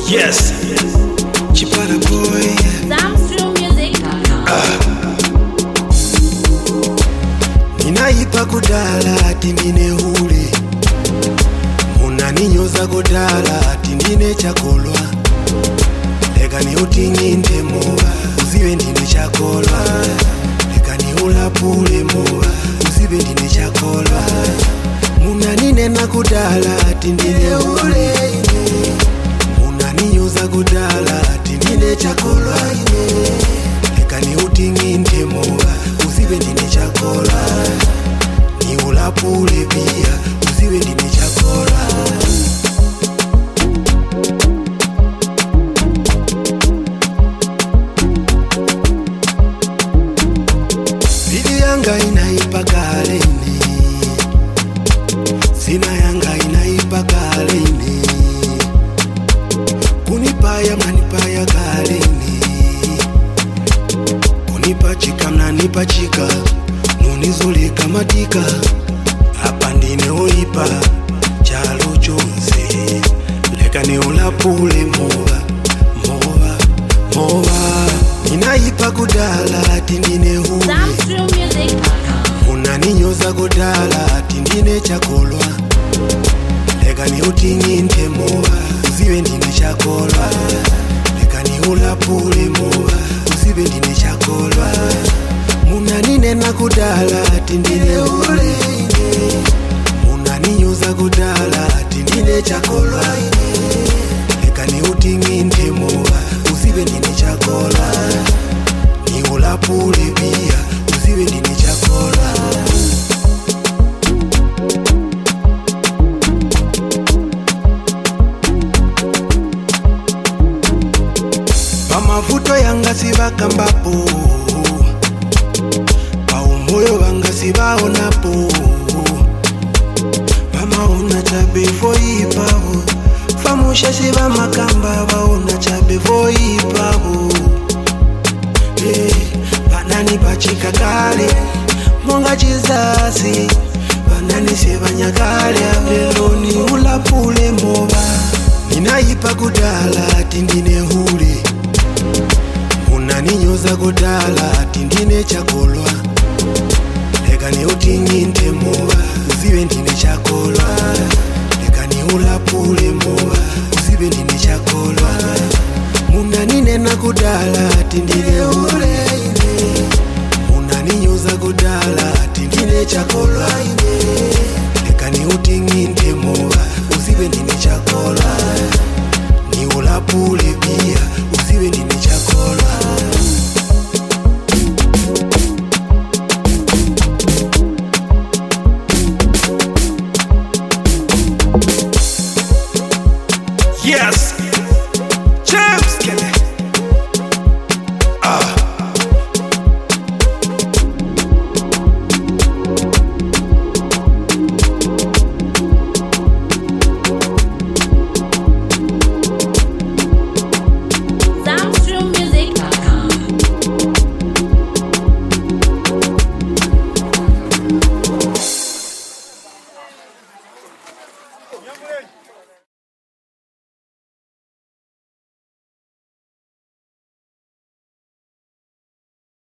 Yes. Chipara boy. Ninaipa kudala ati ndine hule, munaninyoza kudala ati ndine chakolwa. Leka ni utinginde moa, uzibe ndine chakolwa. Leka ni ulapule moa, uzibe ndine chakolwa. Munanine na kudala ati ndine hule, munaninyoza kudala ati ndine chakolwa. Leka ni utinginde moa, uzibe ndine chakolwa. Ni ulapule pia, uzibe ndine chakolwa. Bidi yanga inaipa kaleni, sina yanga inaipa kaleni. Kunipaya manipaya kaleni, kunipachika mnanipachika, nunizulika matika. Hapa ndine oipa chalo chonse, leka ni ulapule moa, moa, moa. Ninaipa kudala ati ndine hule, munaninyoza kudala ati ndine chakolwa. Leka ni utinginde moa, uzibe ndine chakolwa. Leka ni ulapule moa, uzibe ndine chakolwa. Munanine na kudala ati ndine hule, munaninyoza kudala ati ndine chakolwa. Leka ni utinginde moa, uzibe ndine chakolwa. Ni ulapule pia, uzibe ndine chakolwa. Pamavuto yanga sibakambapo, paumoyo wanga sibaonapo. Bamaona chabe foipaho, famusha siba makamba baona chabe foipaho. Banani bachika kale, monga chizazi. Banani sebanya kale, abeloni ulapule moba. Ninaipa kudala ati ndine hule, munaninyoza kudala ati ndine chakolwa. Leka ni utinginde moa, uzibe ndine chakolwa. Leka ni ulapule moa, uzibe ndine chakolwa. Munanine na kudala ati ndine hule, munaninyoza kudala ati ndine chakolwa. Leka ni utinginde moa, uzibe ndine chakolwa.